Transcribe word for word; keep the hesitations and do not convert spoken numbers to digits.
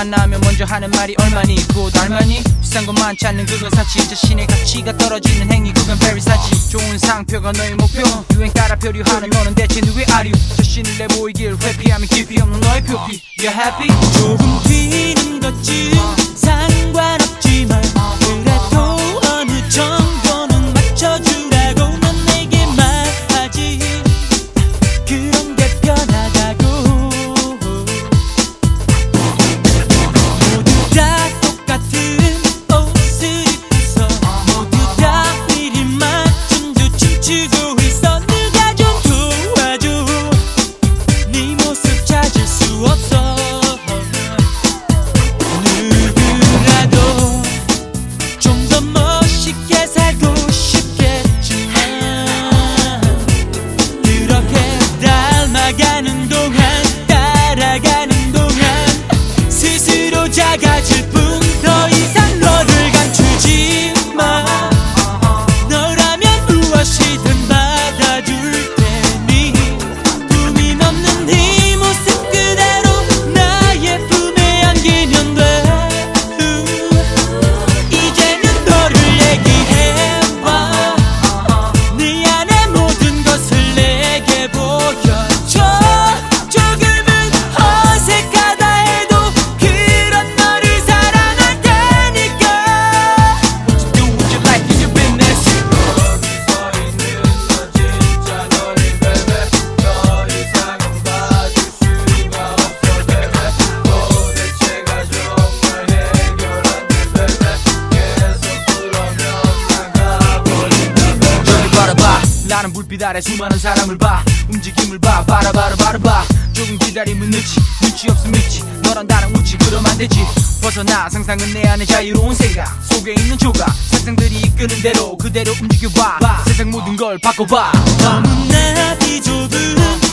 만나면 먼저 하는 말이 얼마니 곧 알마니 비싼 건 많지 않는 그건 사치 자신의 가치가 떨어지는 행위 그건 very 사치 좋은 상표가 너의 목표 유행 따라 표류하는 너는 대체 누구의 아류 자신을 내보이길 회피하면 깊이 없는 너의 표피 You're happy? 조금 튀는 것쯤 상관없지만 그래도 어느 정도는 맞춰주라고 넌 내게 말하지 그런 게 편하다고 모두 다 똑같은 옷을 입고서 모두 다 미리 맞춘 듯 춤추고 있어 누가 좀 도와줘 네 모습 찾을 수 없어 누구라도 좀 더 멋있게 살고 싶겠지만 그렇게 닮아가는 동안 따라가는 동안 스스로 작아질 뿐 더 이상 너를 감추지 마 너라면 무엇이든 받아줄 테니 품이 넘는 네 모습 그대로 나의 품에 안기면 돼 이제는 너를 얘기해봐 네 안의 모든 것을 내게 보여줘 조금은 어색하다 해도 그런 너를 사랑할 테니까 What you do with your life is your business 거기서 있는 너 진짜 너를 베베 더 이상은 봐줄 수가 없어 베베 도대체가 정말 해결 안돼 베베 계속 그러면 난 가버린다 저기 바라봐 나는 불빛 아래 수많은 사람을 봐 움직임을 봐 바라바라 바라봐 조금 기다리면 늦지 눈치 없음 있지 너란 나랑 웃지 그럼 안 되지 벗어나 상상은 내 안에 자유로운 생각 속에 있는 조각 세상들이 이끄는 대로 그대로 움직여봐 세상 모든 걸 바꿔봐 너무나 비좁은